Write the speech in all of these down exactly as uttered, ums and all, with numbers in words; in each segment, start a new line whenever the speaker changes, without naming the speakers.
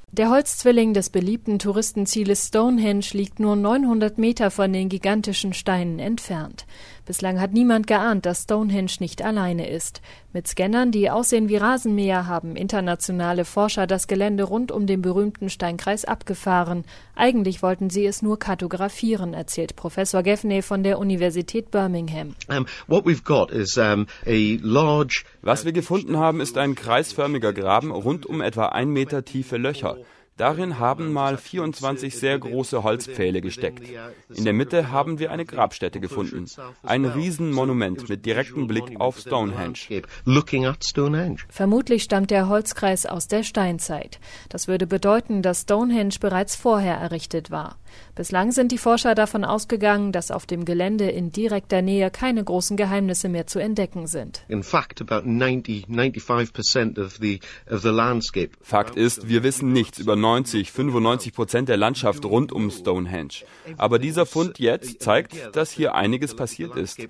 Der Holzzwilling des beliebten Touristenzieles Stonehenge liegt nur neunhundert Meter von den gigantischen Steinen entfernt. Bislang hat niemand geahnt, dass Stonehenge nicht alleine ist. Mit Scannern, die aussehen wie Rasenmäher, haben internationale Forscher das Gelände rund um den berühmten Steinkreis abgefahren. Eigentlich wollten sie es nur kartografieren, erzählt Professor Gaffney von der Universität Birmingham.
Um, what we've got is, um, a large
Was wir gefunden haben, ist ein kreisförmiger Graben rund um etwa ein Meter tiefe Löcher. Darin haben mal vierundzwanzig sehr große Holzpfähle gesteckt. In der Mitte haben wir eine Grabstätte gefunden. Ein Riesenmonument mit direktem Blick auf Stonehenge.
Vermutlich stammt der Holzkreis aus der Steinzeit. Das würde bedeuten, dass Stonehenge bereits vorher errichtet war. Bislang sind die Forscher davon ausgegangen, dass auf dem Gelände in direkter Nähe keine großen Geheimnisse mehr zu entdecken sind.
Fakt ist, wir wissen nichts über neunzig, fünfundneunzig Prozent der Landschaft rund um Stonehenge. Aber dieser Fund jetzt zeigt, dass hier einiges passiert ist.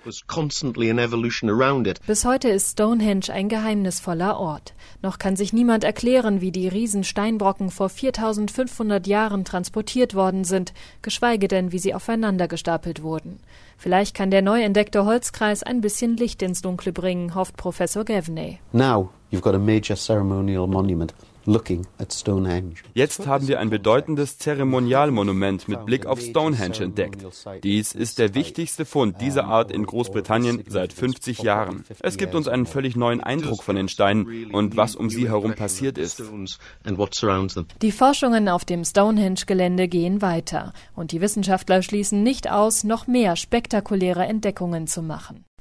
Bis heute ist Stonehenge ein geheimnisvoller Ort. Noch kann sich niemand erklären, wie die Riesensteinbrocken vor viertausendfünfhundert Jahren transportiert worden sind, geschweige denn, wie sie aufeinander gestapelt wurden. Vielleicht kann der neu entdeckte Holzkreis ein bisschen Licht ins Dunkle bringen, hofft Professor Gaffney.
Now you've got a major ceremonial monument looking at Stonehenge.
Jetzt haben wir ein bedeutendes Zeremonialmonument mit Blick auf Stonehenge entdeckt. Dies ist der wichtigste Fund dieser Art in Großbritannien seit fünfzig Jahren. Es gibt uns einen völlig neuen Eindruck von den Steinen und was um sie herum passiert ist.
Die Forschungen auf dem Stonehenge-Gelände gehen weiter und die Wissenschaftler schließen nicht aus, noch mehr spektakuläre Entdeckungen zu machen.